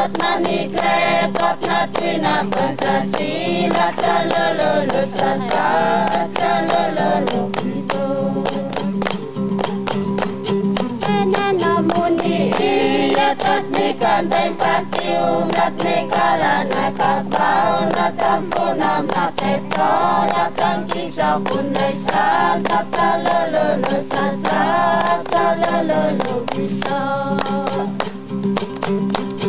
manikre potna tina pansasi la chalolo sasa chalolo pito enana muni iya tatni kandai patiu natne karana kabau natampunam natepo natangki sapunai sa chalolo sasa chalolo pito